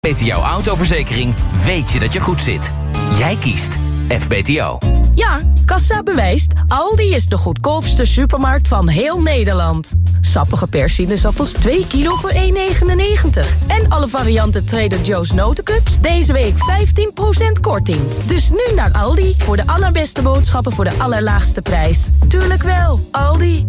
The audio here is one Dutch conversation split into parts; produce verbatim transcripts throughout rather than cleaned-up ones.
Met jouw autoverzekering weet je dat je goed zit. Jij kiest F B T O. Ja, kassa bewijst. Aldi is de goedkoopste supermarkt van heel Nederland. Sappige persinezappels twee kilo voor één negenennegentig. En alle varianten Trader Joe's notencups deze week vijftien procent korting. Dus nu naar Aldi voor de allerbeste boodschappen voor de allerlaagste prijs. Tuurlijk wel, Aldi.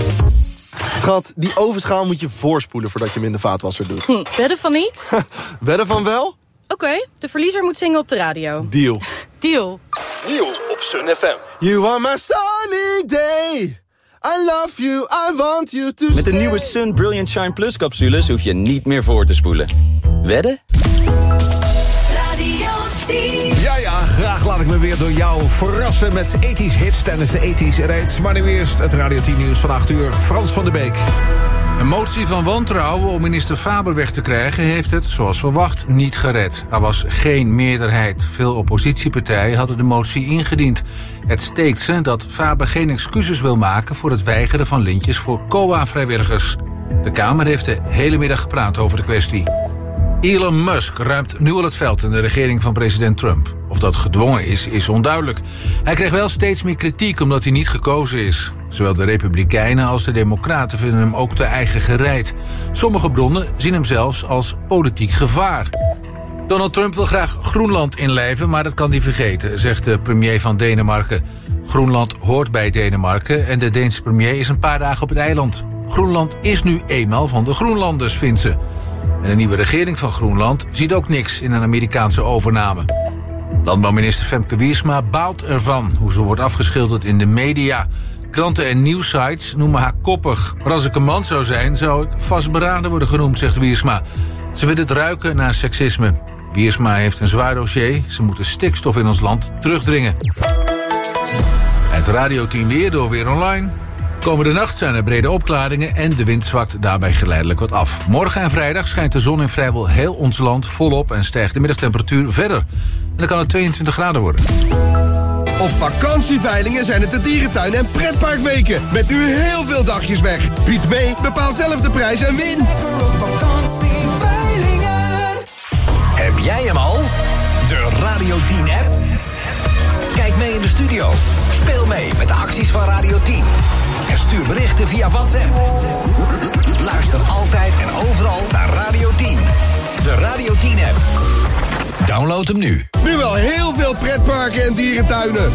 Schat, die ovenschaal moet je voorspoelen voordat je hem in de vaatwasser doet. Hm, wedden van niet? Wedden van wel? Oké, okay, de verliezer moet zingen op de radio. Deal. Deal. Deal op Sun F M. You are my sunny day. I love you, I want you to Met de nieuwe Sun Brilliant Shine Plus capsules hoef je niet meer voor te spoelen. Wedden? Radio tien. Ja, ja, graag laat ik me weer door jou verrassen met ethisch hits tijdens de ethisch reeds. Maar nu eerst het Radio tien nieuws van acht uur. Frans van der Beek. Een motie van wantrouwen om minister Faber weg te krijgen heeft het, zoals verwacht, niet gered. Er was geen meerderheid. Veel oppositiepartijen hadden de motie ingediend. Het steekt ze dat Faber geen excuses wil maken voor het weigeren van lintjes voor C O A-vrijwilligers. De Kamer heeft de hele middag gepraat over de kwestie. Elon Musk ruimt nu al het veld in de regering van president Trump. Of dat gedwongen is, is onduidelijk. Hij krijgt wel steeds meer kritiek omdat hij niet gekozen is. Zowel de Republikeinen als de Democraten vinden hem ook te eigen gereid. Sommige bronnen zien hem zelfs als politiek gevaar. Donald Trump wil graag Groenland inlijven, maar dat kan hij vergeten, zegt de premier van Denemarken. Groenland hoort bij Denemarken en de Deense premier is een paar dagen op het eiland. Groenland is nu eenmaal van de Groenlanders, vindt ze. En de nieuwe regering van Groenland ziet ook niks in een Amerikaanse overname. Landbouwminister Femke Wiersma baalt ervan hoe ze wordt afgeschilderd in de media. Kranten en nieuwsites noemen haar koppig. Maar als ik een man zou zijn, zou ik vastberaden worden genoemd, zegt Wiersma. Ze wil het ruiken naar seksisme. Wiersma heeft een zwaar dossier. Ze moeten stikstof in ons land terugdringen. Het radioteam weer door weer online. Komende nacht zijn er brede opklaringen en de wind zwakt daarbij geleidelijk wat af. Morgen en vrijdag schijnt de zon in vrijwel heel ons land volop en stijgt de middagtemperatuur verder. En dan kan het tweeëntwintig graden worden. Op vakantieveilingen zijn het de dierentuin- en pretparkweken. Met nu heel veel dagjes weg. Bied mee, bepaal zelf de prijs en win. Heb jij hem al? De Radio tien-app? Kijk mee in de studio. Speel mee met de acties van Radio tien. En stuur berichten via WhatsApp. Luister altijd en overal naar Radio tien. De Radio tien-app. Download hem nu. Nu wel heel veel pretparken en dierentuinen.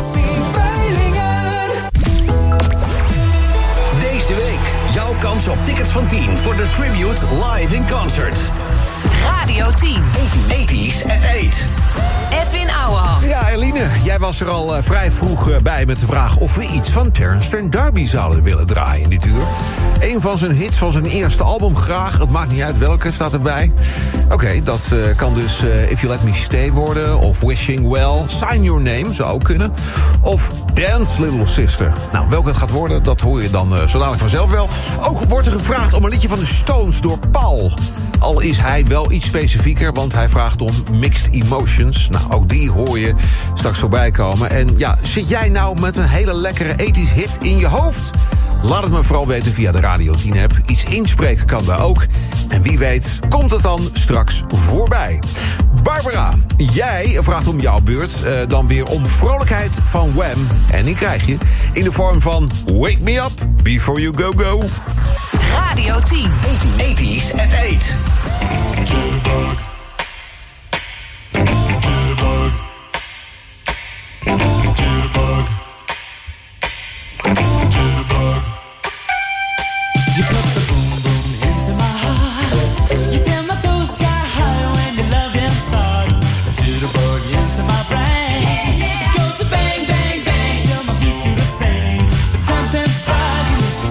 Deze week jouw kans op tickets van tien voor de Tribute Live in Concert. Radio tien. ethisch at eight. Edwin Ouwehand. Ja, Eline, jij was er al uh, vrij vroeg uh, bij met de vraag of we iets van Terence Trent D'Arby zouden willen draaien dit uur. Een van zijn hits van zijn eerste album, graag. Het maakt niet uit welke, staat erbij. Oké, okay, dat uh, kan dus uh, If You Let Me Stay worden, of Wishing Well, Sign Your Name, zou ook kunnen. Of Dance Little Sister. Nou, welke het gaat worden, dat hoor je dan uh, zo dadelijk vanzelf wel. Ook wordt er gevraagd om een liedje van de Stones door Paul. Al is hij wel iets specifieker, want hij vraagt om Mixed Emotions. Nou, ook die hoor je straks voorbij komen. En ja, zit jij nou met een hele lekkere ethisch hit in je hoofd? Laat het me vooral weten via de Radio tien-app. Iets inspreken kan daar ook. En wie weet komt het dan straks voorbij. Barbara, jij vraagt om jouw beurt uh, dan weer om vrolijkheid van Wham. En die krijg je in de vorm van Wake Me Up Before You Go Go. Radio tien. ethisch at eight.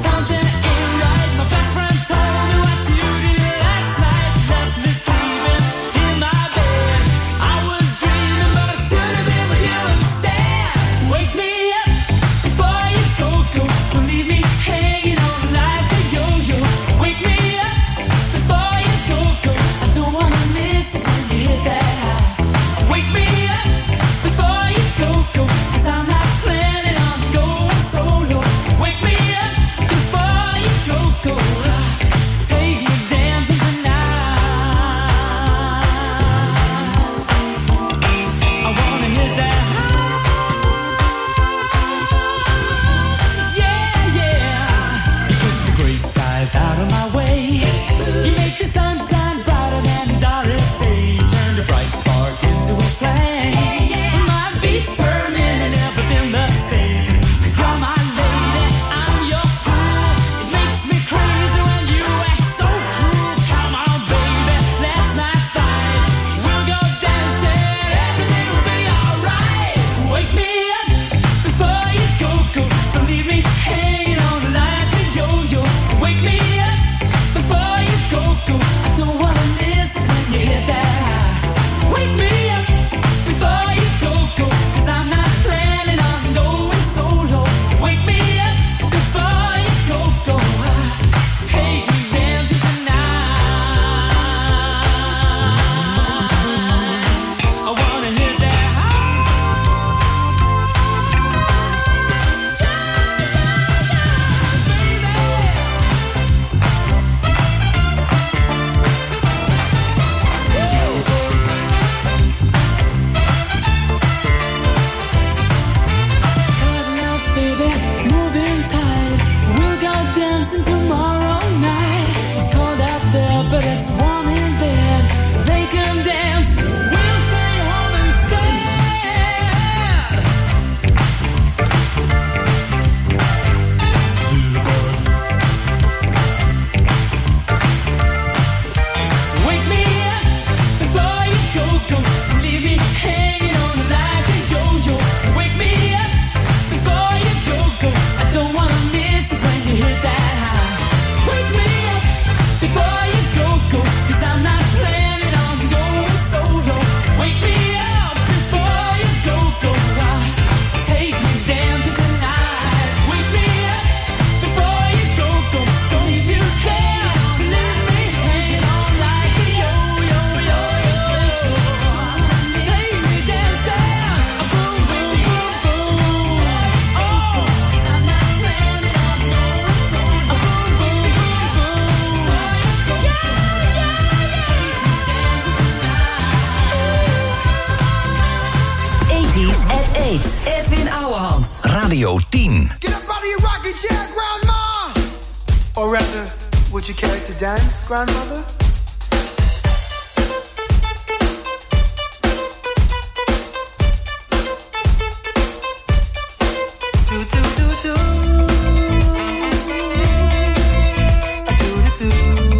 Something ain't right. My best friend told me what you did last night. You left me sleeping Eet Edwin Ouwehand. Radio tien. Get up out of your rocking chair, grandma! Or rather, would you care to dance, grandmother? Do, do, do, do. Do, do, do.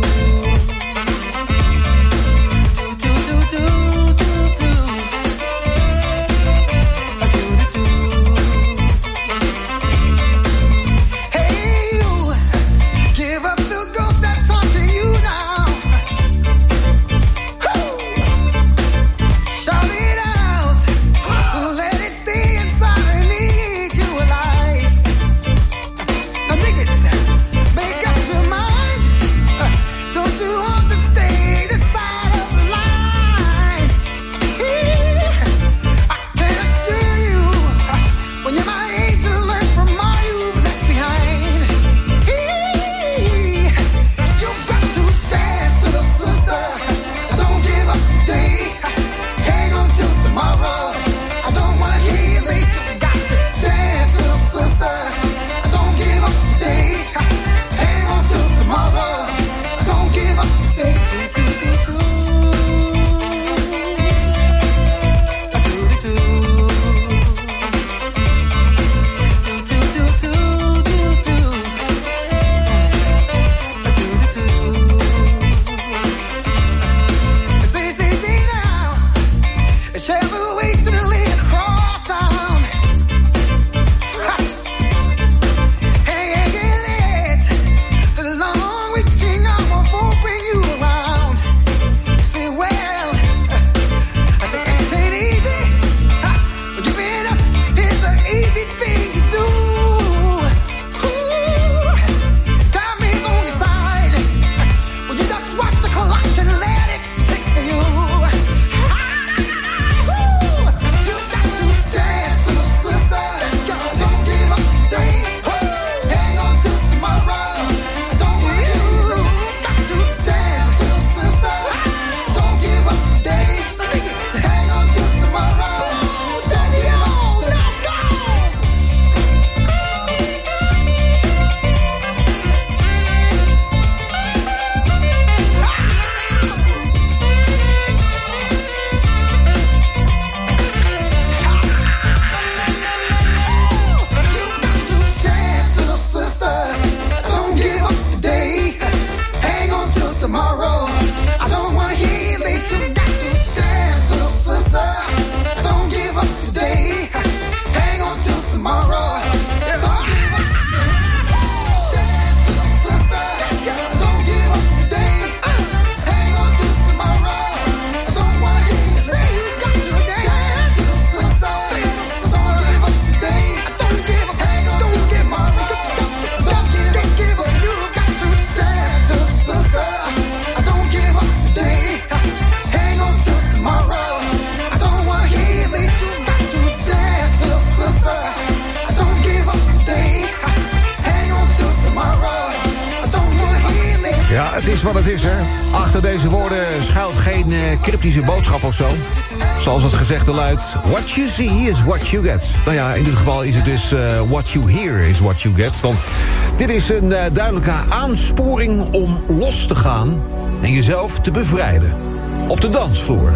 Het is wat het is, hè. Achter deze woorden schuilt geen uh, cryptische boodschap of zo. Zoals het gezegde luidt, what you see is what you get. Nou ja, in dit geval is het dus uh, what you hear is what you get. Want dit is een uh, duidelijke aansporing om los te gaan en jezelf te bevrijden. Op de dansvloer.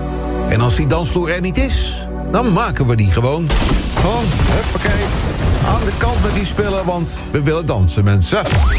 En als die dansvloer er niet is, dan maken we die gewoon. Gewoon, huppakee, aan de kant met die spullen, want we willen dansen, mensen.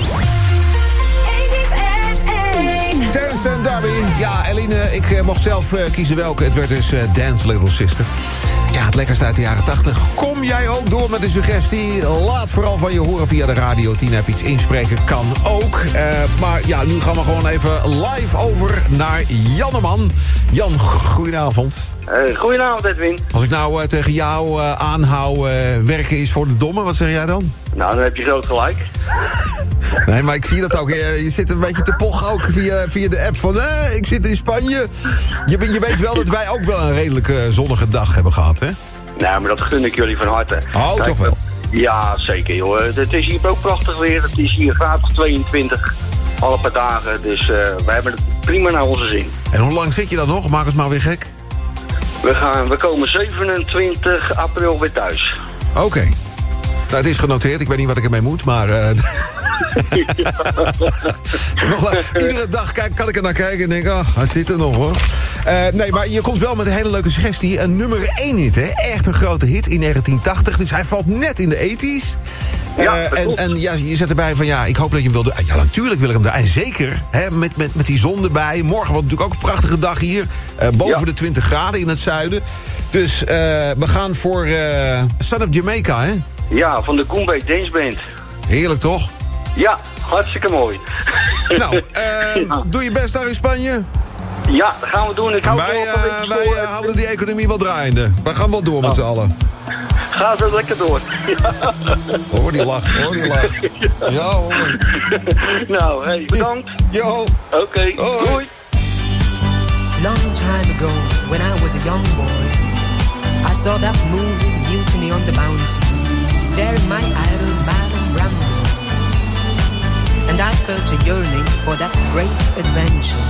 Terence en Darby. Ja, Eline, ik uh, mocht zelf uh, kiezen welke. Het werd dus uh, Dance Little Sister. Ja, het lekkerste uit de jaren tachtig. Kom jij ook door met een suggestie? Laat vooral van je horen via de Radio tien app. Iets inspreken kan ook. Uh, maar ja, nu gaan we gewoon even live over naar Janneman. Jan, goedenavond. Uh, goedenavond, Edwin. Als ik nou uh, tegen jou uh, aanhoud, uh, werken is voor de domme, wat zeg jij dan? Nou, dan heb je groot gelijk. Nee, maar ik zie dat ook. Je, je zit een beetje te pochen ook via, via de app van... Eh, ik zit in Spanje. Je, je weet wel dat wij ook wel een redelijke zonnige dag hebben gehad, hè? Nou, maar dat gun ik jullie van harte. Oh, Kijk, toch wel? Ja, zeker, joh. Het is hier ook prachtig weer. Het is hier graad tweeëntwintig. Alle paar dagen. Dus uh, wij hebben het prima naar onze zin. En hoe lang zit je dan nog? Maak het maar weer gek. We, gaan, we komen zevenentwintig april weer thuis. Oké. Okay. Nou, het is genoteerd. Ik weet niet wat ik ermee moet, maar... Uh... Iedere dag kijk, kan ik er naar kijken en denk... ach, hij zit er nog, hoor. Uh, nee, maar je komt wel met een hele leuke suggestie. Een nummer één hit, hè? Echt een grote hit in negentien tachtig. Dus hij valt net in de ethisch. Ja, uh, en, en ja, je zet erbij van, ja, ik hoop dat je hem wil doen. Ja, natuurlijk wil ik hem doen. En zeker, hè, met, met, met die zon erbij. Morgen wordt natuurlijk ook een prachtige dag hier. Uh, boven ja. de twintig graden in het zuiden. Dus uh, we gaan voor uh, Son of Jamaica, hè? Ja, van de Goombay Dance Band. Heerlijk, toch? Ja, hartstikke mooi. Nou, uh, ja. doe je best daar in Spanje? Ja, dat gaan we doen. Ik hou wij uh, wij uh, houden die economie wel draaiende. We gaan wel door met oh. z'n allen. Ga zo lekker door. Ja. Hoor die lach, hoor die lach. Ja hoor. Nou, hey, bedankt. Yo. Oké, okay. Doei. Long time ago, when I was a young boy, I saw that moving mutiny on the mountain, staring my idol Marlon Brando. And I felt a yearning for that great adventure.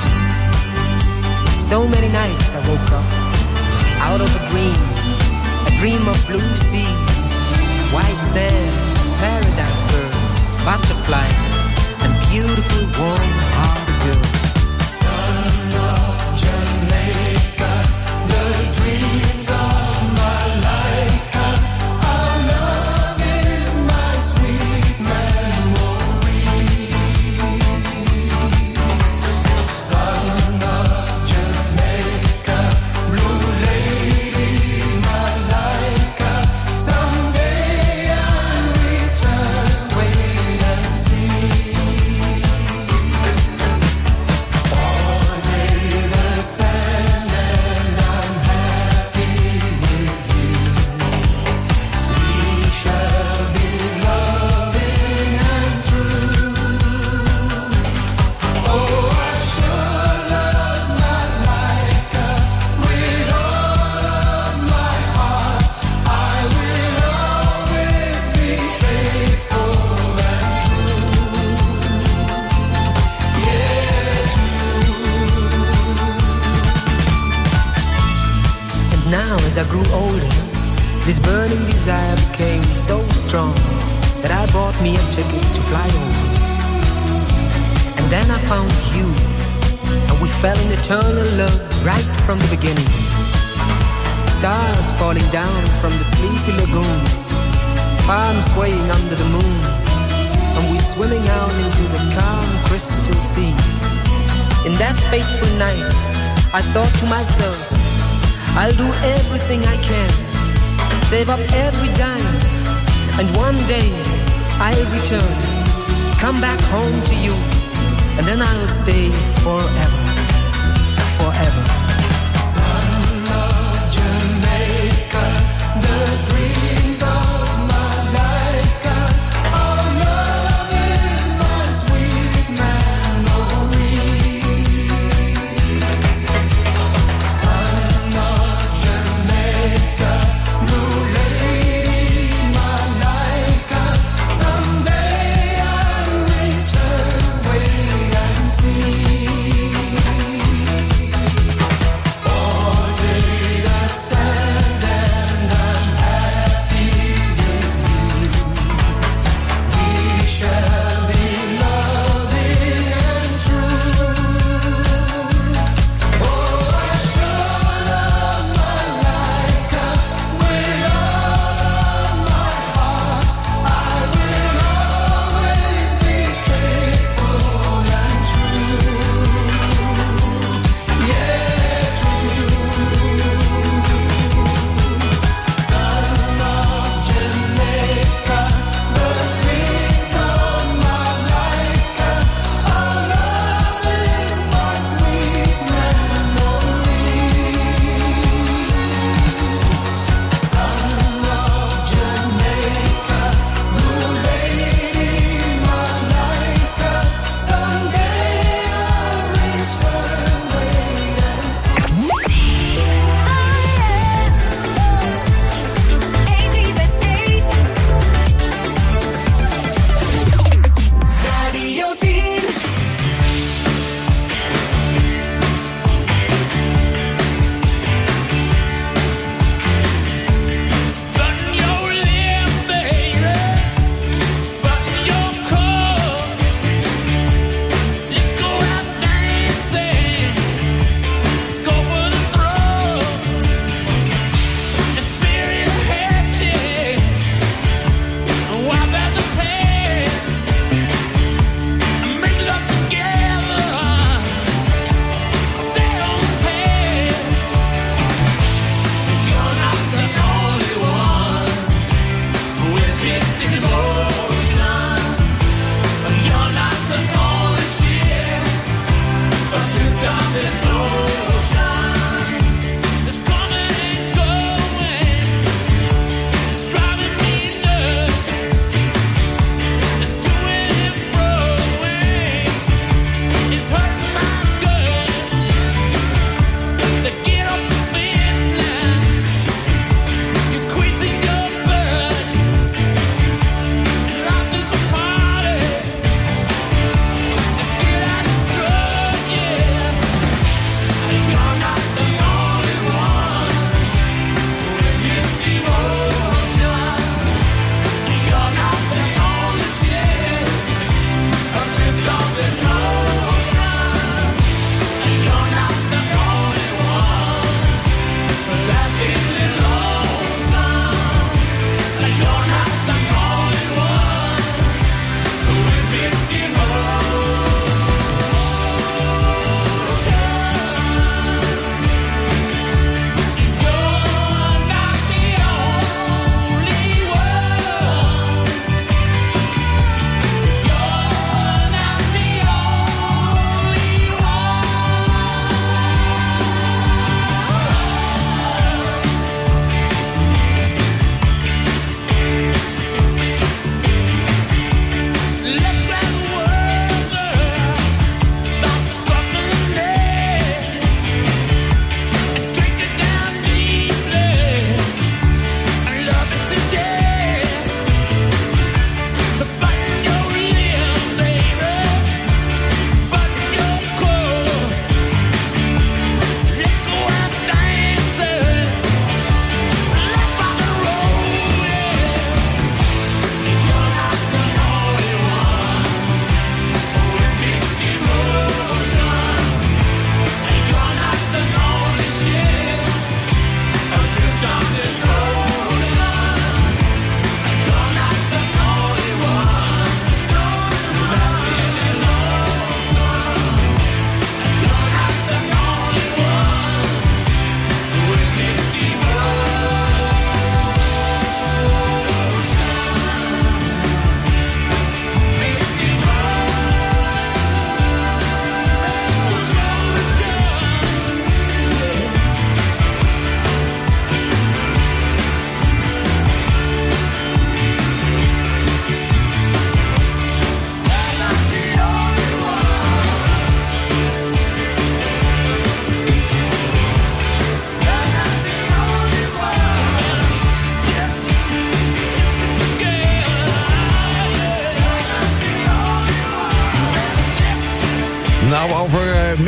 So many nights I woke up out of a dream, a dream of blue seas, white sand, paradise birds, butterflies, and beautiful warm-hearted girls. Son of Jamaica, the dreams of my life, our love is my sweet memory. Son of Jamaica, blue lady, my life, someday I'll return, wait and see. All day the sand and I'm happy with you. We shall be loving and true. Oh, I sure love my Laika with all of my heart. I will always be faithful and true. Yeah, And now as I grew older, this burning desire became so strong that I bought me a ticket to fly over. And then I found you, and we fell in eternal love right from the beginning. Stars falling down from the sleepy lagoon, palms swaying under the moon, and we swimming out into the calm crystal sea. In that fateful night, I thought to myself, I'll do everything I can, save up every dime, and one day I'll return, come back home to you, and then I'll stay forever, forever. Son of Jamaica, the dreams of my life, our love is my sweet memory. Son of Jamaica, blue lady, my life, someday I'll return, wait and see.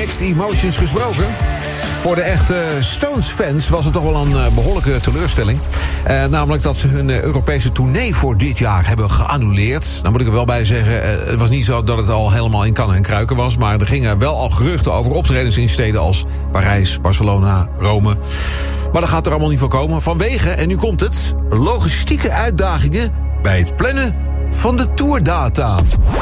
mixed emotions gesproken. Voor de echte Stones-fans was het toch wel een uh, behoorlijke teleurstelling. Uh, namelijk dat ze hun uh, Europese tournee voor dit jaar hebben geannuleerd. Nou moet ik er wel bij zeggen, uh, het was niet zo dat het al helemaal in kannen en kruiken was. Maar er gingen wel al geruchten over optredens in steden als Parijs, Barcelona, Rome. Maar dat gaat er allemaal niet van komen. Vanwege, en nu komt het, logistieke uitdagingen bij het plannen van de tourdata.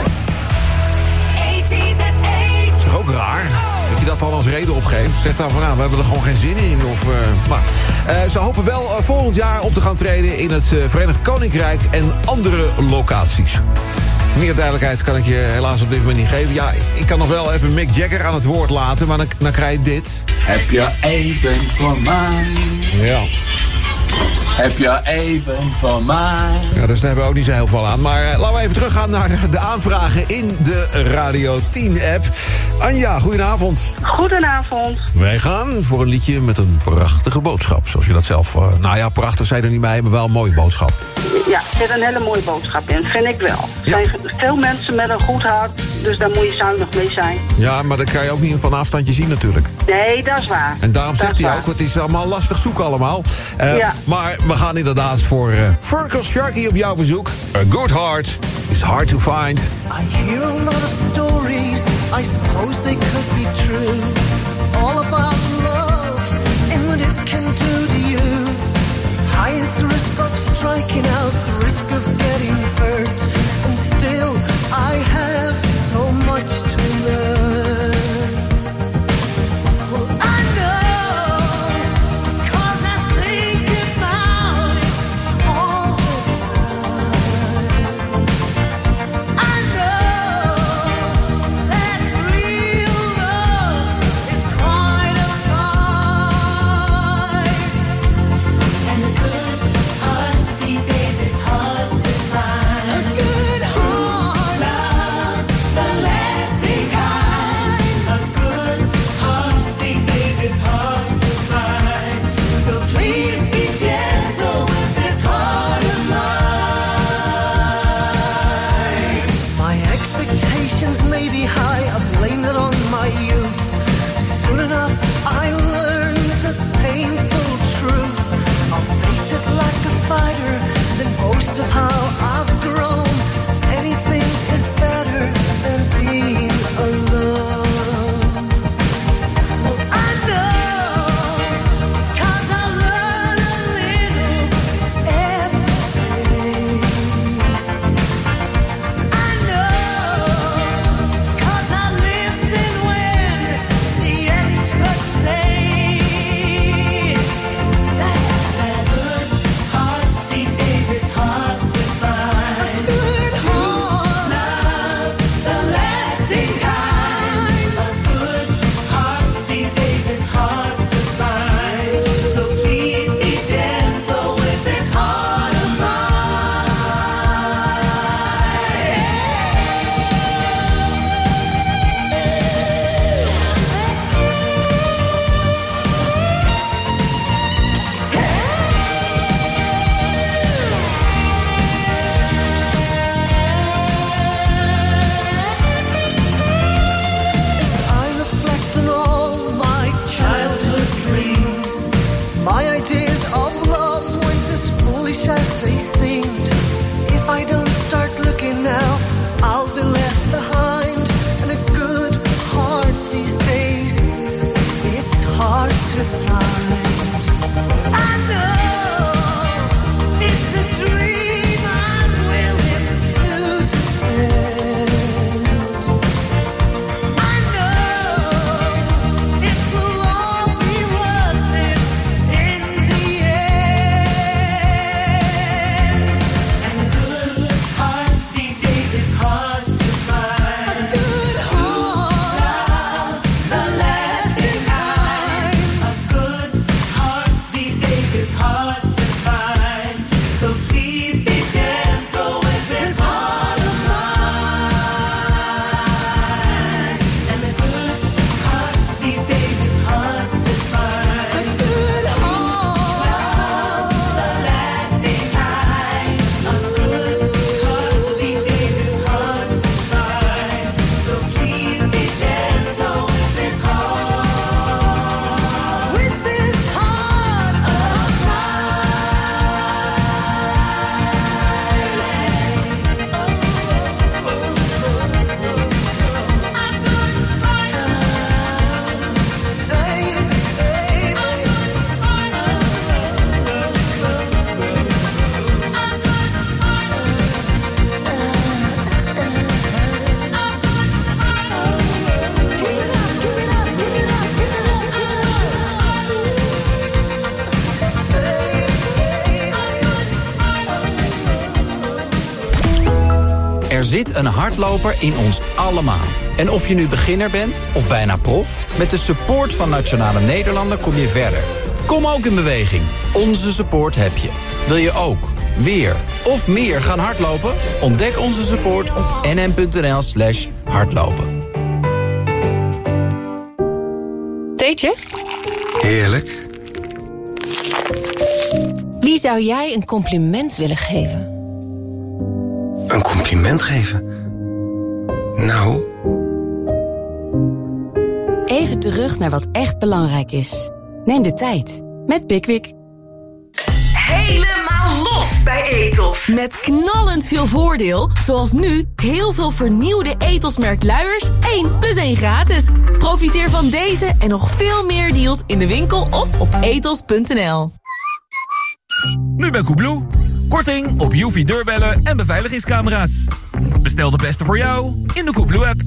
Is toch ook raar? Dat je dat dan als reden opgeeft. Zeg dan van, nou, we hebben er gewoon geen zin in. Of, uh, maar uh, ze hopen wel uh, volgend jaar op te gaan treden in het uh, Verenigd Koninkrijk en andere locaties. Meer duidelijkheid kan ik je helaas op dit moment niet geven. Ja, ik kan nog wel even Mick Jagger aan het woord laten, maar dan, dan krijg je dit. Heb je even voor mij? Ja. Heb je even van mij? Ja, dus daar hebben we ook niet zo heel veel aan. Maar uh, laten we even teruggaan naar de aanvragen in de Radio tien-app. Anja, goedenavond. Goedenavond. Wij gaan voor een liedje met een prachtige boodschap. Zoals je dat zelf... Uh, nou ja, prachtig zei er niet bij, maar wel een mooie boodschap. Ja, er zit een hele mooie boodschap in, vind ik wel. Er Ja. zijn veel mensen met een goed hart, dus daar moet je zuinig mee zijn. Ja, maar dat kan je ook niet van een afstandje zien natuurlijk. Nee, dat is waar. En daarom Dat zegt is hij waar. ook, het is allemaal lastig zoeken allemaal. Uh, Ja. Maar we gaan inderdaad voor uh, Fergal Sharkey op jouw verzoek. A good heart is hard to find. I hear a lot of stories, I suppose they could be true. All about love and what it can do to you. High is the risk of striking out, the risk of getting hurt. And still I have so much to learn. Well, I know, 'cause I think about it all the time. I know that real love is quite a price. And a good heart these days is hard to find. A good heart, love, the lasting kind. A good heart these days is hard to find. So please be gentle with this heart of mine. My expectations may be high, I've blamed it on my youth. Soon enough I learned the painful truth. I'll face it like a fighter, then boast of how I've grown. Anything is better than being alone. Well, I know, 'cause I learn a little every day. I know, 'cause I listen when the experts say that a good heart these days is hard to find. A good heart, love, the lasting kind. A good heart these days is hard to find. So please be gentle with this heart of As I reflect on all my childhood dreams, my ideas of love weren't as foolish as they seemed. If I don't start looking now, I'll be left behind. And a good heart these days, it's hard to find. I know it's a dream I'm willing to defend. I know it will all be worth it in the end. And a good heart these days is hard to find. A good heart, love, the lasting kind. A good zit een hardloper in ons allemaal. En of je nu beginner bent of bijna prof, met de support van Nationale Nederlanden kom je verder. Kom ook in beweging. Onze support heb je. Wil je ook weer of meer gaan hardlopen? Ontdek onze support op nm.nl slash hardlopen. Theetje? Heerlijk. Wie zou jij een compliment willen geven? Een compliment geven? Nou... Even terug naar wat echt belangrijk is. Neem de tijd met Pickwick. Helemaal los bij Ethos. Met knallend veel voordeel, zoals nu heel veel vernieuwde Ethos-merk luiers één plus één gratis. Profiteer van deze en nog veel meer deals in de winkel of op ethos punt n l. Nu bij Koebloe. Korting op U V-deurbellen en beveiligingscamera's. Bestel de beste voor jou in de Koebloe-app.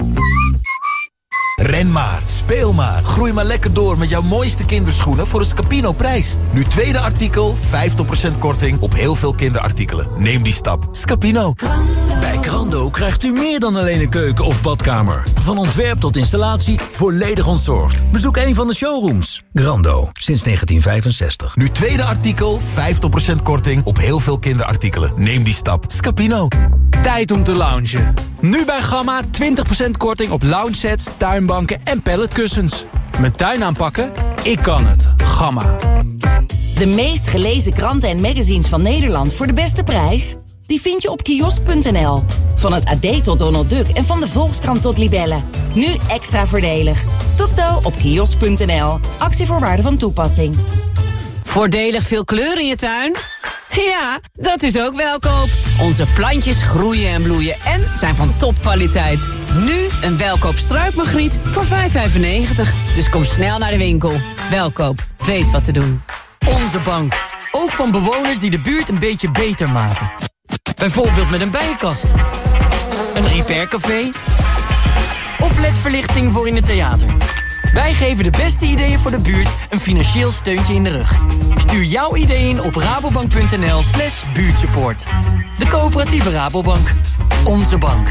Ren maar, speel maar, groei maar lekker door met jouw mooiste kinderschoenen voor een Scapino-prijs. Nu tweede artikel, vijftig procent korting op heel veel kinderartikelen. Neem die stap. Scapino. Bij Grando krijgt u meer dan alleen een keuken of badkamer. Van ontwerp tot installatie, volledig ontzorgd. Bezoek een van de showrooms. Grando, sinds negentien vijfenzestig. Nu tweede artikel, vijftig procent korting op heel veel kinderartikelen. Neem die stap. Scapino. Tijd om te loungen. Nu bij Gamma twintig procent korting op lounge sets, tuinbanken en palletkussens. Mijn tuin aanpakken? Ik kan het. Gamma. De meest gelezen kranten en magazines van Nederland voor de beste prijs? Die vind je op kiosk punt n l. Van het A D tot Donald Duck en van de Volkskrant tot Libelle. Nu extra voordelig. Tot zo op kiosk punt n l. Actievoorwaarden van toepassing. Voordelig veel kleur in je tuin? Ja, dat is ook Welkoop. Onze plantjes groeien en bloeien en zijn van topkwaliteit. Nu een Welkoop struikmagriet voor vijf vijfennegentig. Dus kom snel naar de winkel. Welkoop, weet wat te doen. Onze bank. Ook van bewoners die de buurt een beetje beter maken. Bijvoorbeeld met een bijenkast. Een repaircafé. Of L E D-verlichting voor in het theater. Wij geven de beste ideeën voor de buurt een financieel steuntje in de rug. Stuur jouw idee in op rabobank punt n l slash buurtsupport. De coöperatieve Rabobank. Onze bank.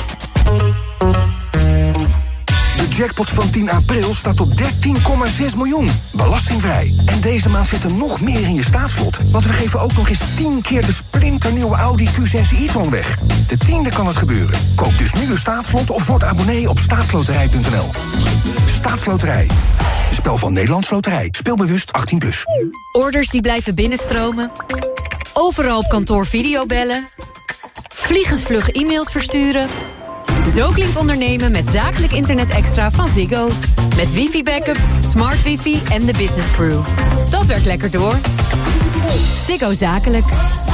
De jackpot van tien april staat op dertien komma zes miljoen. Belastingvrij. En deze maand zit er nog meer in je staatslot. Want we geven ook nog eens tien keer de splinternieuwe Audi Q zes e-tron weg. De tiende kan het gebeuren. Koop dus nu een staatslot of word abonnee op staatsloterij punt n l. Staatsloterij. Een spel van Nederlands Loterij. Speel bewust achttien plus. Orders die blijven binnenstromen. Overal op kantoor videobellen. Vliegensvlug e-mails versturen. Zo klinkt ondernemen met zakelijk internet extra van Ziggo. Met wifi-backup, smart wifi en de business crew. Dat werkt lekker door. Ziggo Zakelijk.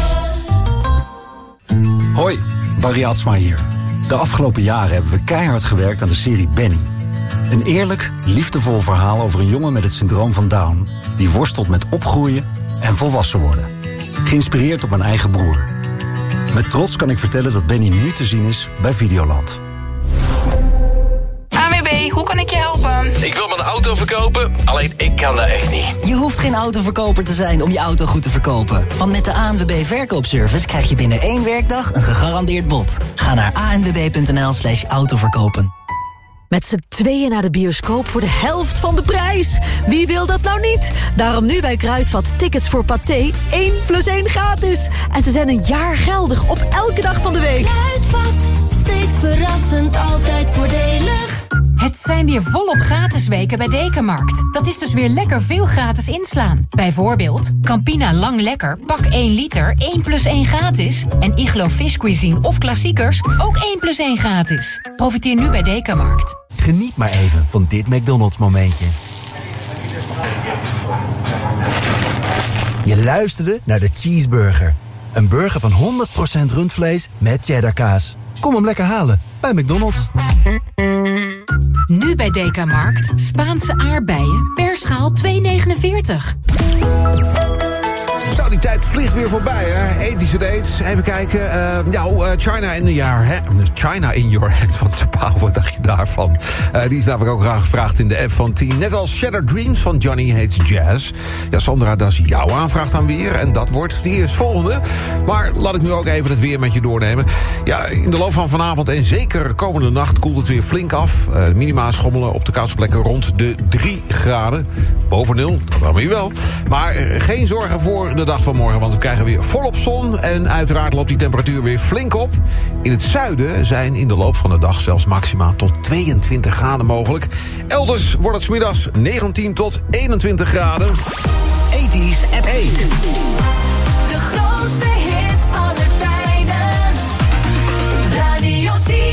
Hoi, Barry Atsma hier. De afgelopen jaren hebben we keihard gewerkt aan de serie Benny. Een eerlijk, liefdevol verhaal over een jongen met het syndroom van Down... die worstelt met opgroeien en volwassen worden. Geïnspireerd op mijn eigen broer. Met trots kan ik vertellen dat Benny nu te zien is bij Videoland. A W B, hoe kan ik je helpen? Ik wil mijn auto verkopen, alleen ik kan dat echt niet. Je hoeft geen autoverkoper te zijn om je auto goed te verkopen. Want met de A N W B Verkoopservice krijg je binnen één werkdag een gegarandeerd bod. Ga naar a n w b punt n l slash autoverkopen. Met z'n tweeën naar de bioscoop voor de helft van de prijs. Wie wil dat nou niet? Daarom nu bij Kruidvat tickets voor Pathé één plus één gratis. En ze zijn een jaar geldig op elke dag van de week. Kruidvat, steeds verrassend, altijd voordelig. Het zijn weer volop gratis weken bij Dekamarkt. Dat is dus weer lekker veel gratis inslaan. Bijvoorbeeld Campina Lang Lekker, pak één liter, één plus één gratis. En Iglo Fish Cuisine of klassiekers, ook één plus één gratis. Profiteer nu bij Dekamarkt. Geniet maar even van dit McDonald's momentje. Je luisterde naar de Cheeseburger. Een burger van honderd procent rundvlees met cheddarkaas. Kom hem lekker halen bij McDonald's. Nu bij Dekamarkt, Spaanse aardbeien per schaal twee negenenveertig. Zou die die tijd vliegt weer voorbij, hè. Ethische dates. Even kijken. Uh, nou, uh, China in the Your Hand. China in Your Hand van Tsepaal, wat dacht je daarvan? Uh, die is namelijk ook graag gevraagd in de app van tien. Net als Shattered Dreams van Johnny Hates Jazz. Ja, Sandra, dat is jouw aanvraag dan weer. En dat wordt die eerst volgende. Maar laat ik nu ook even het weer met je doornemen. Ja, in de loop van vanavond en zeker komende nacht koelt het weer flink af. Uh, de minima schommelen op de koudste plekken rond de drie graden. Boven nul, dat dan weer wel. Maar geen zorgen voor de dag van morgen, want we krijgen weer volop zon. En uiteraard loopt die temperatuur weer flink op. In het zuiden zijn in de loop van de dag zelfs maxima tot tweeëntwintig graden mogelijk. Elders wordt het 's middags negentien tot eenentwintig graden. Ethisch at eight. De grootste hits aller tijden. Radio tien.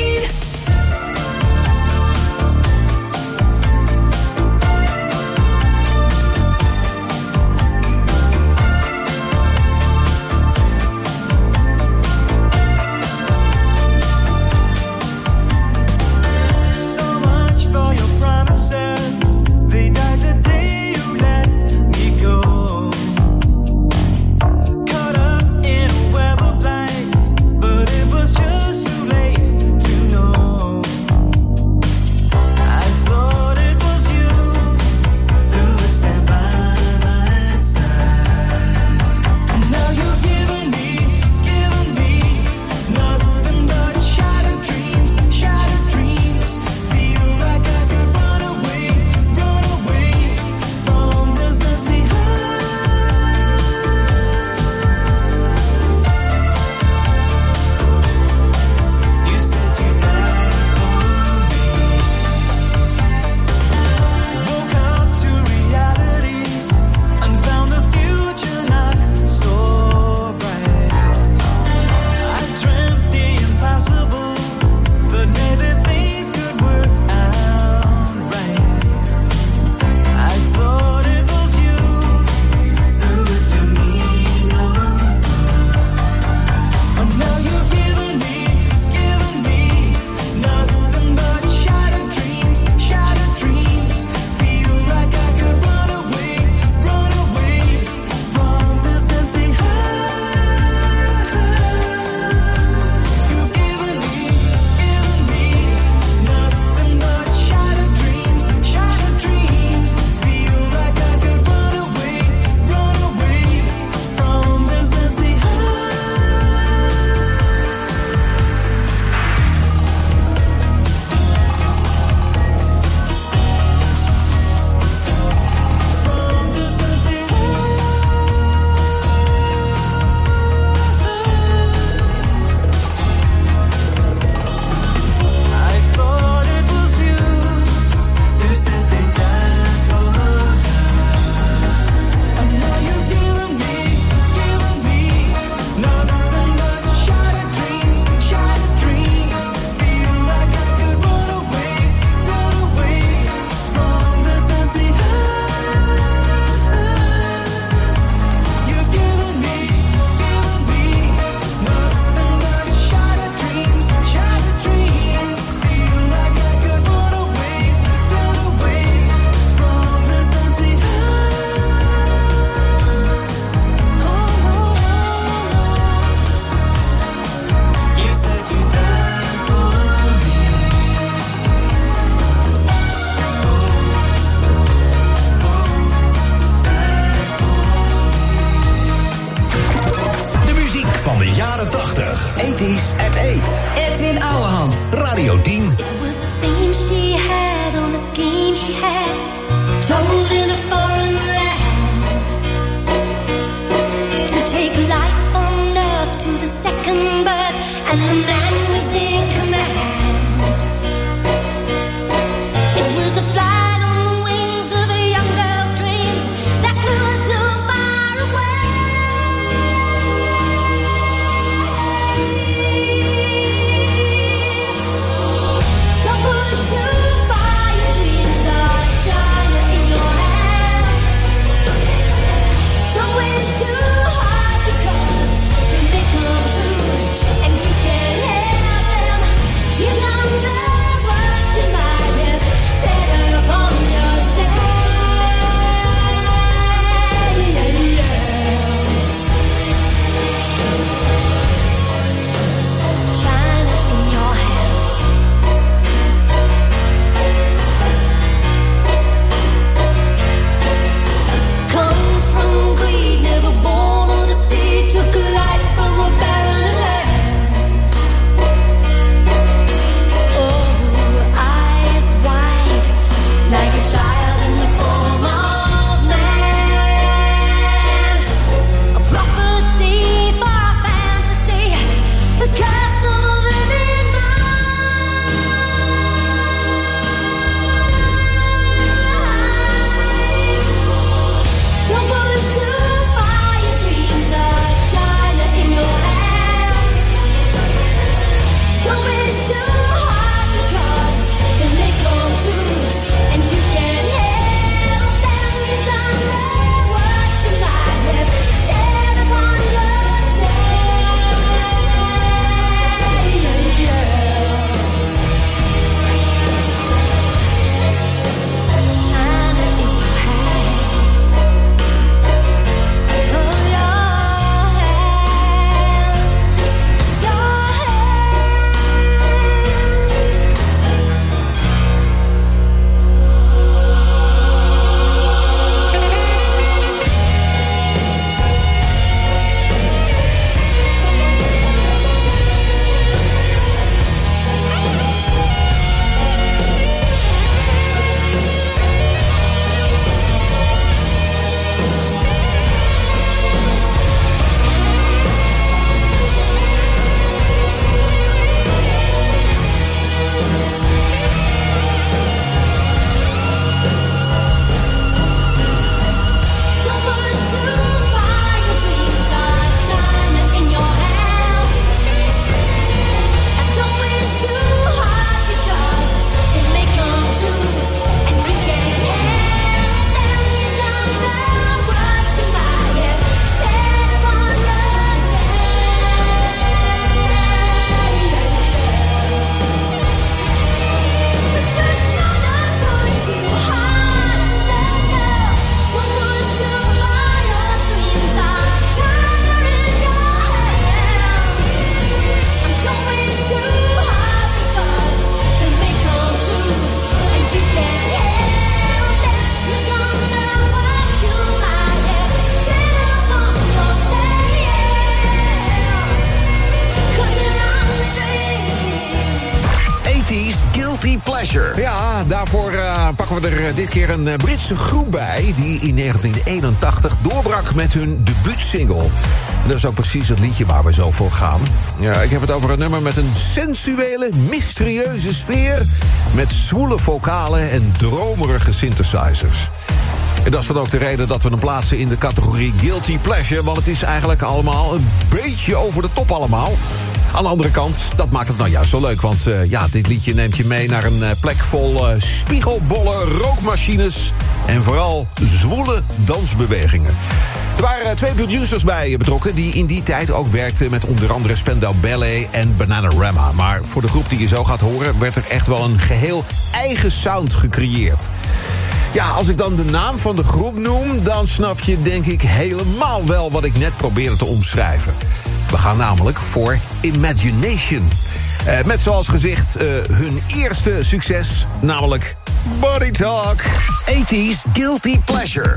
Pleasure. Ja, daarvoor uh, pakken we er dit keer een uh, Britse groep bij... die in negentien eenentachtig doorbrak met hun debuutsingle. En dat is ook precies het liedje waar we zo voor gaan. Ja, ik heb het over een nummer met een sensuele, mysterieuze sfeer... met zwoele vocalen en dromerige synthesizers. En dat is dan ook de reden dat we hem plaatsen in de categorie Guilty Pleasure... want het is eigenlijk allemaal een beetje over de top allemaal. Aan de andere kant, dat maakt het nou juist zo leuk... want uh, ja, dit liedje neemt je mee naar een uh, plek vol uh, spiegelbollen, rookmachines... en vooral zwoele dansbewegingen. Er waren uh, twee producers bij betrokken... die in die tijd ook werkten met onder andere Spandau Ballet en Bananarama. Maar voor de groep die je zo gaat horen... werd er echt wel een geheel eigen sound gecreëerd. Ja, als ik dan de naam van de groep noem... dan snap je denk ik helemaal wel wat ik net probeerde te omschrijven. We gaan namelijk voor Imagination. Uh, met zoals gezegd uh, hun eerste succes, namelijk Body Talk. tachtiger Guilty Pleasure.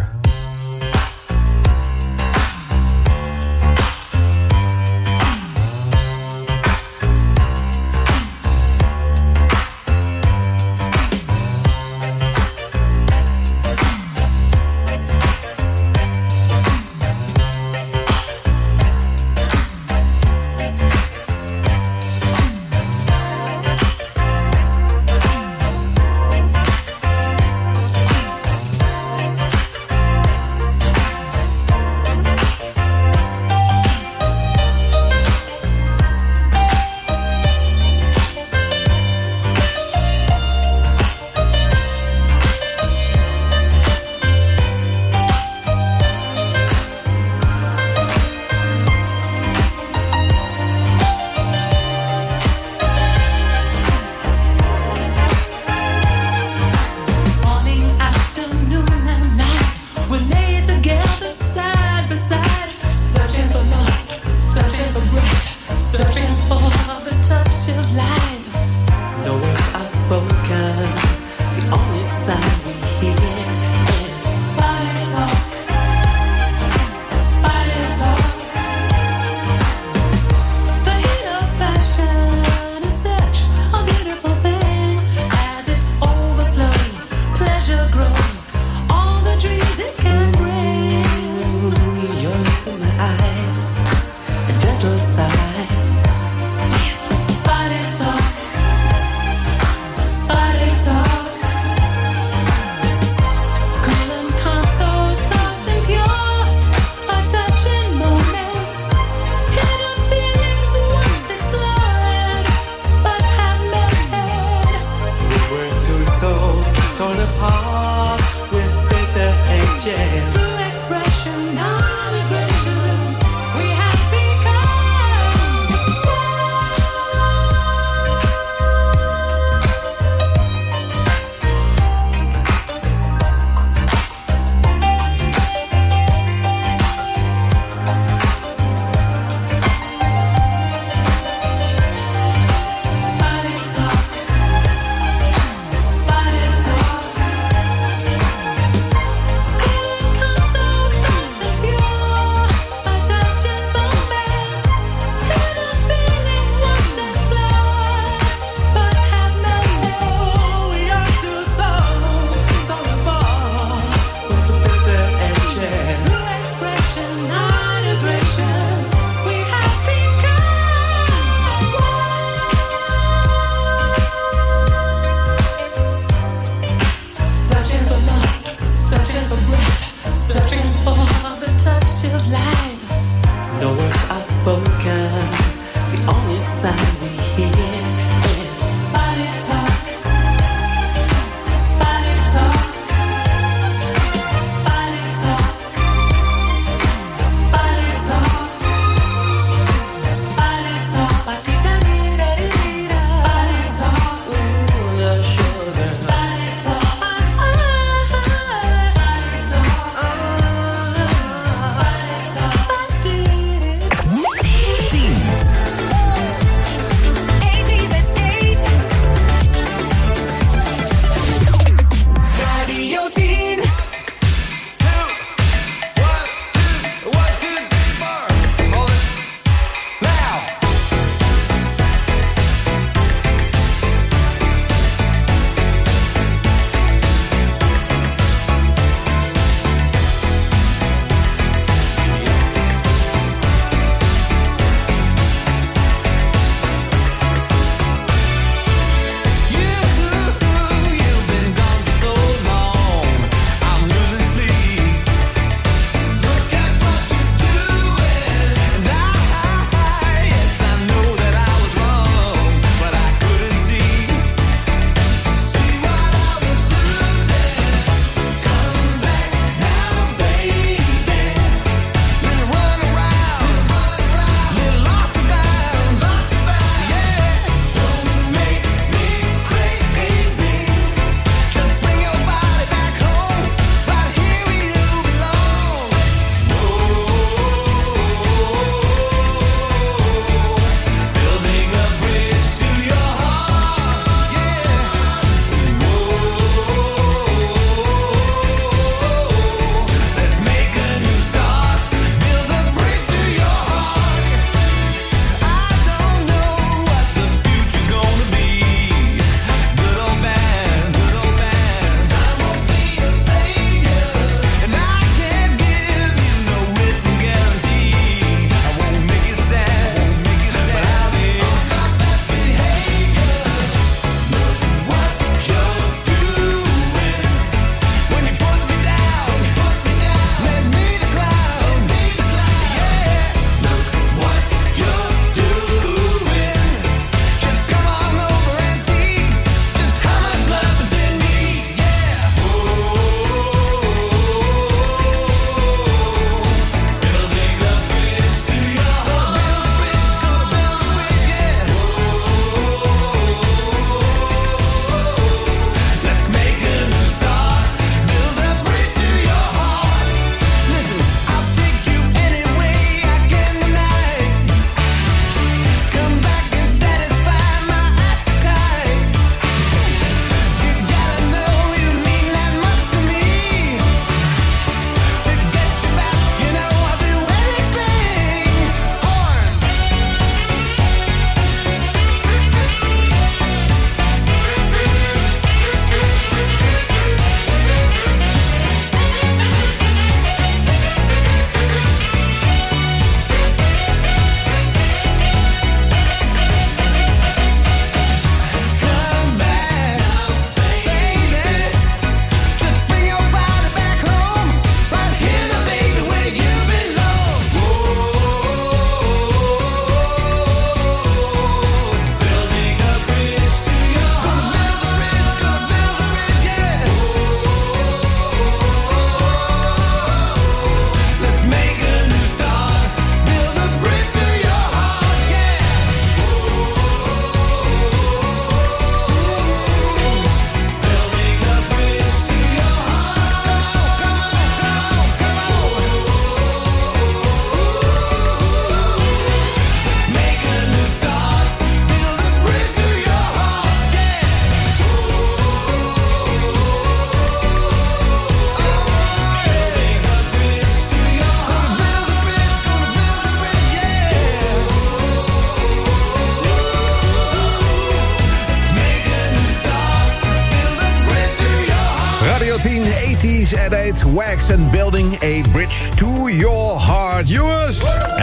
eighties at eight, Wax and Building a Bridge to Your Heart. Jongens!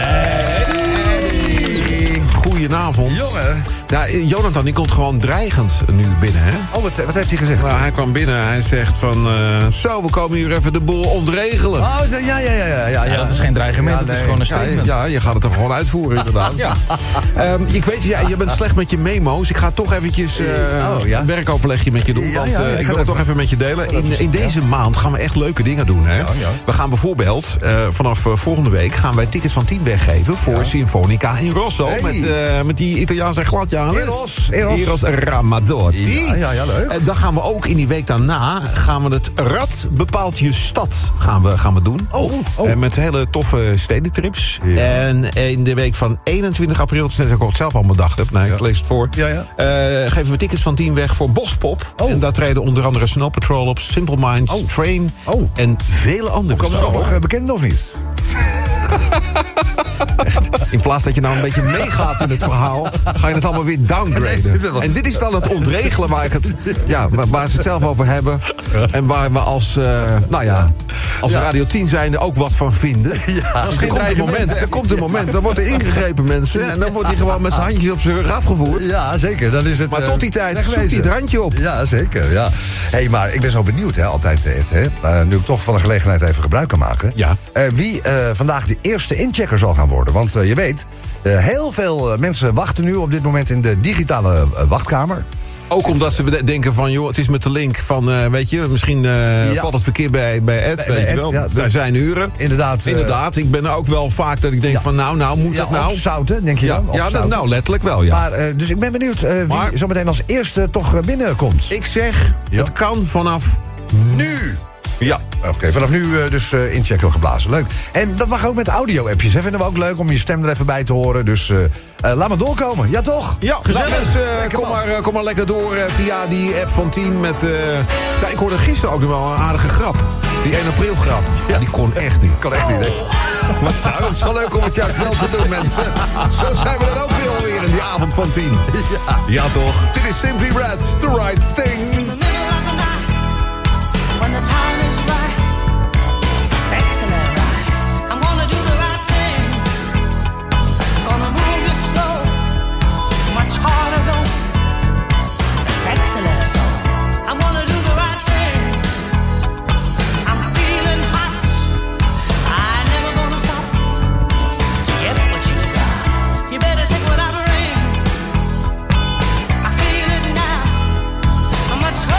Hey! Goedenavond. Jongen. Ja, Jonathan die komt gewoon dreigend nu binnen, hè? Oh, wat, wat heeft hij gezegd? Nou, hij kwam binnen, hij zegt van... Uh, zo, we komen hier even de boel ontregelen. Oh, ja, ja, ja, ja, ja, ja. Ja, dat is geen dreigement, ja, dat nee. is gewoon een statement. Ja, ja, je gaat het er gewoon uitvoeren, inderdaad. ja. um, ik weet, ja, je bent slecht met je memo's. Ik ga toch eventjes uh, oh, ja? een werkoverlegje met je doen. Ja, want uh, ja, ja, ik wil het toch even met je delen. In, in deze ja. maand gaan we echt leuke dingen doen, hè? Ja, ja. We gaan bijvoorbeeld, uh, vanaf uh, volgende week... gaan wij tickets van tien weggeven voor ja. Sinfonica in Rosso. Hey. Met, uh, met die Italiaanse gladjanus. Eros, Eros. Eros Ramazzotti. Ja, ja, ja, leuk. En dan gaan we ook in die week daarna... gaan we het Rad bepaalt je stad gaan we, gaan we doen. Oh, oh. Uh, met hele toffe stedentrips. Ja. En in de week van eenentwintig april... dat is net als ik ook zelf al bedacht heb. Nou, ik ja. lees het voor. Ja, ja. Uh, geven we tickets van tien weg voor Bospop. Oh. En daar treden onder andere Snow Patrol op... Simple Minds, oh. Train oh. en vele andere. Komen ze nog bekend of niet? In plaats dat je nou een beetje meegaat in het verhaal... ga je het allemaal weer downgraden. En dit is dan het ontregelen waar, ik het, ja, waar ze het zelf over hebben. En waar we als, uh, nou ja, als ja. Radio tien zijnde ook wat van vinden. Ja, er, komt een moment, er komt een moment, dan wordt er ingegrepen, mensen. En dan wordt hij gewoon met zijn handjes op zijn rug afgevoerd. Ja, zeker. Dan is het, maar tot die tijd zoekt hij het randje op. Ja, zeker. Ja. Hey, maar ik ben zo benieuwd, hè, altijd. Hè, uh, nu ik toch van de gelegenheid even gebruik kan maken. Ja. Uh, wie uh, vandaag de eerste inchecker zal gaan worden. Want uh, je weet, uh, heel veel uh, mensen wachten nu op dit moment in de digitale uh, wachtkamer. Ook omdat ze denken van, joh, het is met de link van, uh, weet je... misschien uh, ja. valt het verkeer bij, bij Ed, bij, weet bij je Ed, wel. Ja, er zijn uren. Inderdaad. Inderdaad, uh, ik ben er ook wel vaak dat ik denk ja. van, nou, nou, moet ja, dat nou? Zouten, denk je ja, dan? Ja, dat, nou, letterlijk wel, ja. Maar, uh, dus ik ben benieuwd uh, wie maar, zometeen als eerste toch binnenkomt. Ik zeg, ja. het kan vanaf nu... Ja, oké. Okay, vanaf nu uh, dus uh, inchecken geblazen. Leuk. En dat mag ook met audio-appjes. Hè? Vinden we ook leuk om je stem er even bij te horen. Dus uh, uh, laat maar doorkomen. Ja, toch? Ja, nou, mensen, uh, kom, maar, uh, kom maar lekker door uh, via die app van tien met... Uh, ja, ik hoorde gisteren ook nog wel een aardige grap. Die één april grap. Ja. Die kon echt niet. Kon echt niet, hè? Maar daarom is het wel leuk om het juist wel te doen, mensen. Zo zijn we dan ook weer alweer in die avond van tien. Ja, ja toch? Dit is Simply Red, The Right Thing. When the time is right, it's excellent right. I'm gonna do the right thing. Gonna move you slow, much harder though. It's excellent so. I'm gonna do the right thing. I'm feeling hot. I never gonna stop to get what you got. You better take what I bring. I feel it now. I'm much harder.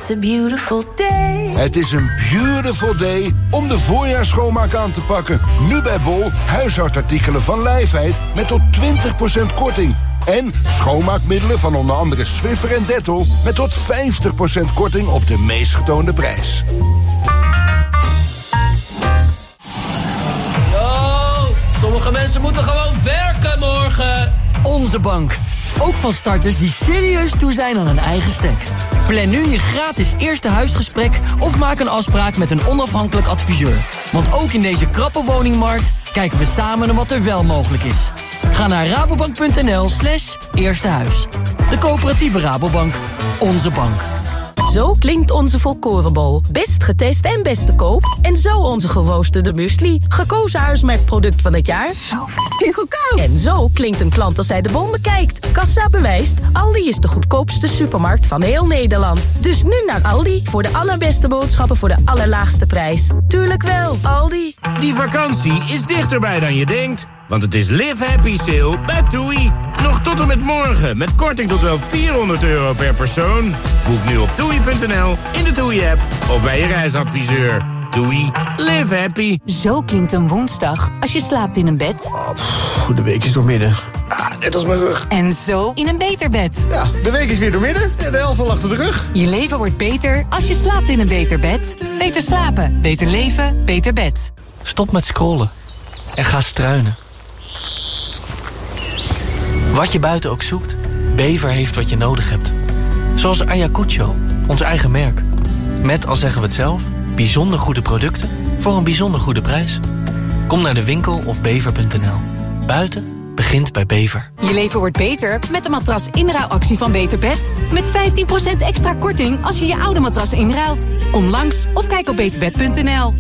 It's a beautiful day. Het is een beautiful day om de voorjaarsschoonmaak aan te pakken. Nu bij Bol huishoudartikelen van Lijfheid met tot twintig procent korting. En schoonmaakmiddelen van onder andere Swiffer en Dettol met tot vijftig procent korting op de meest getoonde prijs. Yo, sommige mensen moeten gewoon werken morgen. Onze bank. Ook van starters die serieus toe zijn aan een eigen stek. Plan nu je gratis eerste huisgesprek of maak een afspraak met een onafhankelijk adviseur. Want ook in deze krappe woningmarkt kijken we samen naar wat er wel mogelijk is. Ga naar rabobank.nl slash eerste huis. De coöperatieve Rabobank. Onze bank. Zo klinkt onze volkorenbol. Best getest en best te koop. En zo onze geroosterde muesli. Gekozen huismerkproduct van het jaar. Zo fucking goedkoop. En zo klinkt een klant als hij de bon bekijkt. Kassa bewijst, Aldi is de goedkoopste supermarkt van heel Nederland. Dus nu naar Aldi voor de allerbeste boodschappen voor de allerlaagste prijs. Tuurlijk wel, Aldi. Die vakantie is dichterbij dan je denkt. Want het is Live Happy Sale bij TUI. Nog tot en met morgen, met korting tot wel vierhonderd euro per persoon. Boek nu op toei punt n l, in de TUI-app of bij je reisadviseur. TUI, live happy. Zo klinkt een woensdag als je slaapt in een bed. Oh, pff, de week is doormidden. Ah, net als mijn rug. En zo in een beter bed. Ja, de week is weer doormidden en de helft al achter de rug. Je leven wordt beter als je slaapt in een beter bed. Beter slapen, beter leven, beter bed. Stop met scrollen en ga struinen. Wat je buiten ook zoekt, Bever heeft wat je nodig hebt. Zoals Ayacucho, ons eigen merk. Met, al zeggen we het zelf, bijzonder goede producten voor een bijzonder goede prijs. Kom naar de winkel of bever punt n l. Buiten begint bij Bever. Je leven wordt beter met de matras inruilactie van Beter Bed. Met vijftien procent extra korting als je je oude matras inruilt. Kom langs of kijk op beter bed punt n l.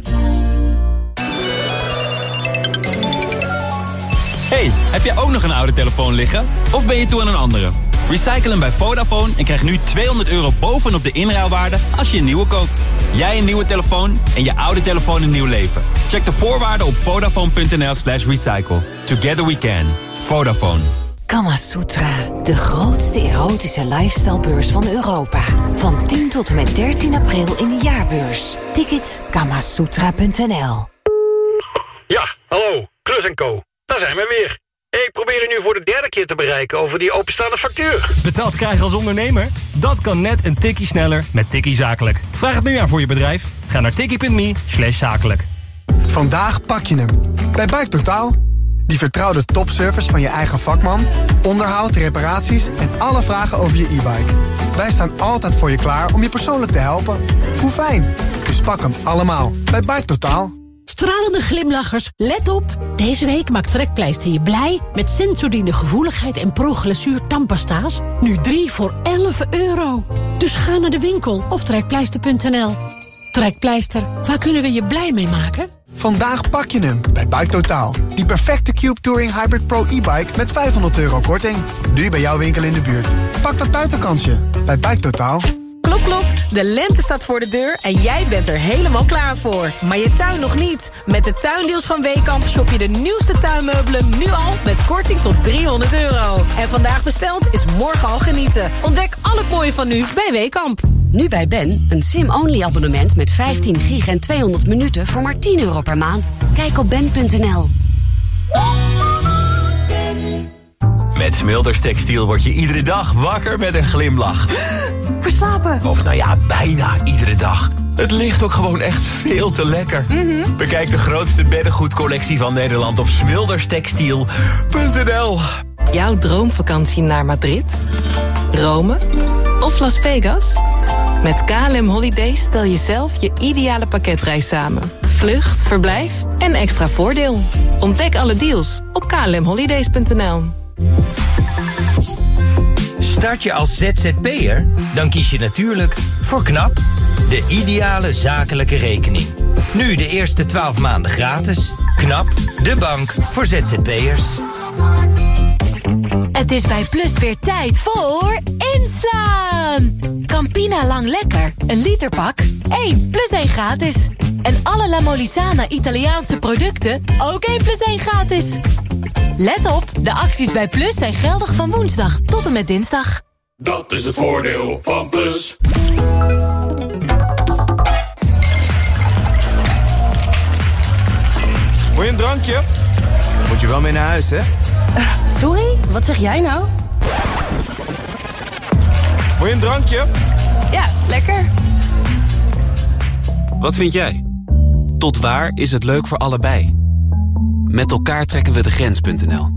Hey, heb jij ook nog een oude telefoon liggen? Of ben je toe aan een andere? Recycle hem bij Vodafone en krijg nu tweehonderd euro bovenop de inruilwaarde als je een nieuwe koopt. Jij een nieuwe telefoon en je oude telefoon een nieuw leven. Check de voorwaarden op vodafone punt n l slash recycle. Together we can. Vodafone. Kama Sutra, de grootste erotische lifestylebeurs van Europa. Van tien tot en met dertien april in de jaarbeurs. Tickets kamasutra punt n l. Ja, hallo, Klus en Co. Daar zijn we weer. Ik probeer u nu voor de derde keer te bereiken over die openstaande factuur. Betaald krijgen als ondernemer? Dat kan net een tikkie sneller met Tikkie Zakelijk. Vraag het nu aan voor je bedrijf. Ga naar tikkie punt m e slash zakelijk. Vandaag pak je hem. Bij Bike Totaal. Die vertrouwde topservice van je eigen vakman, onderhoud, reparaties en alle vragen over je e-bike. Wij staan altijd voor je klaar om je persoonlijk te helpen. Hoe fijn. Dus pak hem allemaal bij Bike Totaal. Stralende glimlachers, let op! Deze week maakt Trekpleister je blij met Sensodyne gevoeligheid en ProGlasuur tandpasta's. Nu drie voor elf euro. Dus ga naar de winkel of trekpleister punt n l. Trekpleister, waar kunnen we je blij mee maken? Vandaag pak je hem bij Bike Totaal. Die perfecte Cube Touring Hybrid Pro e-bike met vijfhonderd euro korting. Nu bij jouw winkel in de buurt. Pak dat buitenkansje bij Bike Totaal. Klop, klop. De lente staat voor de deur en jij bent er helemaal klaar voor. Maar je tuin nog niet. Met de tuindeals van Weekamp shop je de nieuwste tuinmeubelen nu al met korting tot driehonderd euro. En vandaag besteld is morgen al genieten. Ontdek al het mooie van nu bij Weekamp. Nu bij Ben, een sim-only abonnement met vijftien gig en tweehonderd minuten voor maar tien euro per maand. Kijk op ben punt n l. Met Smulders Textiel word je iedere dag wakker met een glimlach. Verslapen. Of nou ja, bijna iedere dag. Het ligt ook gewoon echt veel te lekker. Mm-hmm. Bekijk de grootste beddengoedcollectie van Nederland op smulderstextiel punt n l. Jouw droomvakantie naar Madrid, Rome of Las Vegas? Met K L M Holidays stel je zelf je ideale pakketreis samen. Vlucht, verblijf en extra voordeel. Ontdek alle deals op k l m holidays punt n l. Start je als Z Z P'er? Dan kies je natuurlijk voor KNAP, de ideale zakelijke rekening. Nu de eerste twaalf maanden gratis. KNAP, de bank voor Z Z P'ers. Het is bij Plus weer tijd voor inslaan! Campina Lang Lekker, een literpak, één plus één gratis. En alle La Molisana Italiaanse producten, ook één plus één gratis. Let op, de acties bij Plus zijn geldig van woensdag tot en met dinsdag. Dat is het voordeel van Plus. Wil je een drankje? Moet je wel mee naar huis, hè? Uh, sorry, wat zeg jij nou? Wil je een drankje? Ja, lekker. Wat vind jij? Tot waar is het leuk voor allebei? Met elkaar trekken we de grens punt n l.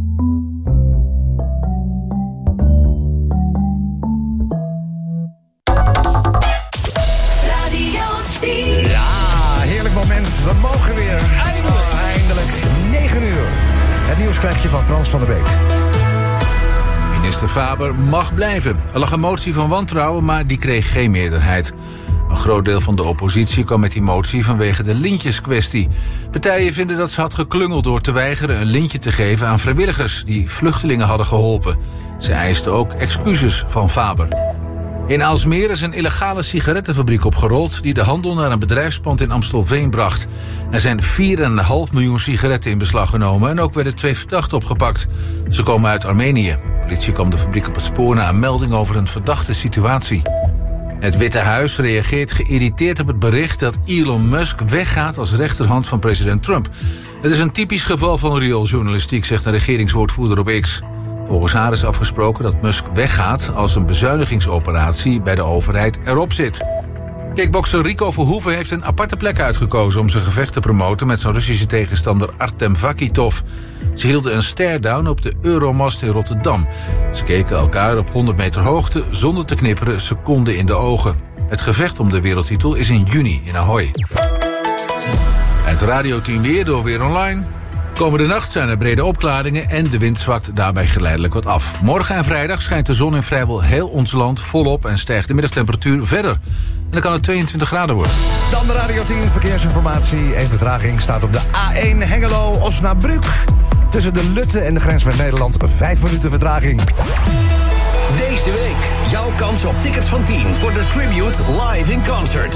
Ja, heerlijk moment. We mogen weer. Eindelijk. Oh, eindelijk. negen uur. Het nieuwskrijgje van Frans van der Beek. Minister Faber mag blijven. Er lag een motie van wantrouwen, maar die kreeg geen meerderheid. Een groot deel van de oppositie kwam met die motie vanwege de lintjeskwestie. Partijen vinden dat ze had geklungeld door te weigeren een lintje te geven aan vrijwilligers die vluchtelingen hadden geholpen. Ze eisten ook excuses van Faber. In Aalsmeer is een illegale sigarettenfabriek opgerold die de handel naar een bedrijfspand in Amstelveen bracht. Er zijn vier komma vijf miljoen sigaretten in beslag genomen en ook werden twee verdachten opgepakt. Ze komen uit Armenië. De politie kwam de fabriek op het spoor na een melding over een verdachte situatie. Het Witte Huis reageert geïrriteerd op het bericht dat Elon Musk weggaat als rechterhand van president Trump. Het is een typisch geval van riooljournalistiek, zegt een regeringswoordvoerder op X. Volgens haar is afgesproken dat Musk weggaat als een bezuinigingsoperatie bij de overheid erop zit. Kickbokser Rico Verhoeven heeft een aparte plek uitgekozen om zijn gevecht te promoten met zijn Russische tegenstander Artem Vakitov. Ze hielden een stare-down op de Euromast in Rotterdam. Ze keken elkaar op honderd meter hoogte zonder te knipperen seconden in de ogen. Het gevecht om de wereldtitel is in juni in Ahoy. Het radioteam weer door Weer Online. Komende nacht zijn er brede opklaringen en de wind zwakt daarbij geleidelijk wat af. Morgen en vrijdag schijnt de zon in vrijwel heel ons land volop en stijgt de middagtemperatuur verder. En dan kan het tweeëntwintig graden worden. Dan de Radio tien verkeersinformatie. Een vertraging staat op de A één Hengelo-Osnabrück. Tussen de Lutte en de grens met Nederland vijf minuten vertraging. Deze week jouw kans op tickets van tien voor de Tribute Live in Concert.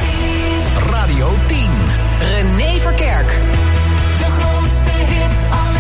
Radio tien. René Verkerk. De grootste hits aller